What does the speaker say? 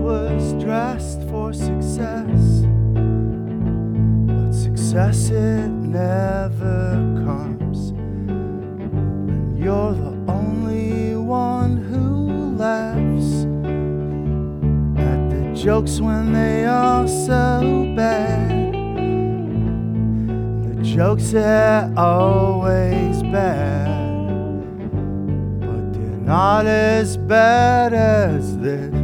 was dressed for success, but success it never comes. And you're the only one who laughs at the jokes when they are so bad. The jokes are always bad, but they're not as bad as this.